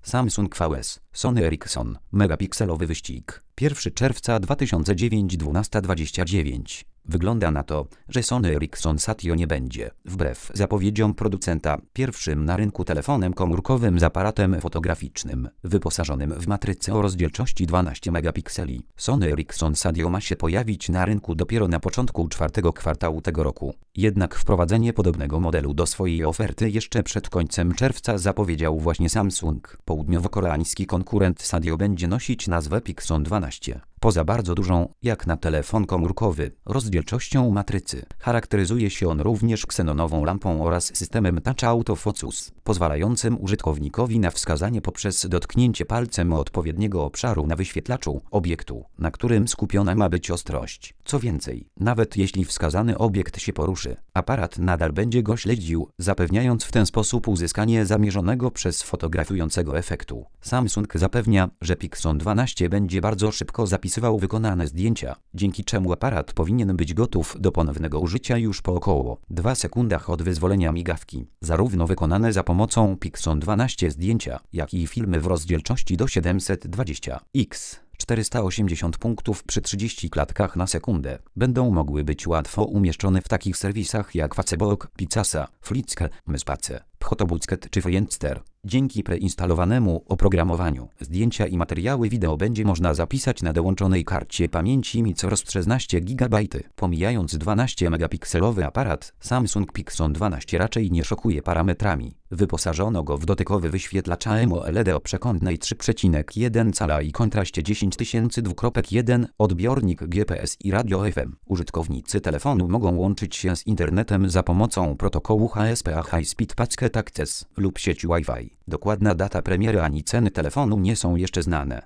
Samsung vs Sony Ericsson. Megapikselowy wyścig. 1 czerwca 2009 12:29. Wygląda na to, że Sony Ericsson Satio nie będzie, wbrew zapowiedziom producenta, pierwszym na rynku telefonem komórkowym z aparatem fotograficznym, wyposażonym w matrycę o rozdzielczości 12 megapikseli. Sony Ericsson Satio ma się pojawić na rynku dopiero na początku czwartego kwartału tego roku. Jednak wprowadzenie podobnego modelu do swojej oferty jeszcze przed końcem czerwca zapowiedział właśnie Samsung. Południowo-koreański konkurent Satio będzie nosić nazwę Pixon 12. Poza bardzo dużą, jak na telefon komórkowy, rozdzielczością matrycy, charakteryzuje się on również ksenonową lampą oraz systemem Touch Auto Focus, pozwalającym użytkownikowi na wskazanie poprzez dotknięcie palcem odpowiedniego obszaru na wyświetlaczu obiektu, na którym skupiona ma być ostrość. Co więcej, nawet jeśli wskazany obiekt się poruszy, aparat nadal będzie go śledził, zapewniając w ten sposób uzyskanie zamierzonego przez fotografującego efektu. Samsung zapewnia, że Pixon 12 będzie bardzo szybko zapisywał wykonane zdjęcia, dzięki czemu aparat powinien być gotów do ponownego użycia już po około 2 sekundach od wyzwolenia migawki. Zarówno wykonane za pomocą Pixon 12 zdjęcia, jak i filmy w rozdzielczości do 720x 480 punktów przy 30 klatkach na sekundę będą mogły być łatwo umieszczone w takich serwisach jak Facebook, Picasa, Flickr, Myspace, Photobookscape czy Friendster. Dzięki preinstalowanemu oprogramowaniu zdjęcia i materiały wideo będzie można zapisać na dołączonej karcie pamięci MicroSD 16 GB. Pomijając 12-megapikselowy aparat, Samsung Pixon 12 raczej nie szokuje parametrami. Wyposażono go w dotykowy wyświetlacz AMOLED o przekątnej 3,1 cala i kontraście 10002.1, odbiornik GPS i radio FM. Użytkownicy telefonu mogą łączyć się z internetem za pomocą protokołu HSPA High Speed Packet Access lub sieci Wi-Fi. Dokładna data premiery ani ceny telefonu nie są jeszcze znane.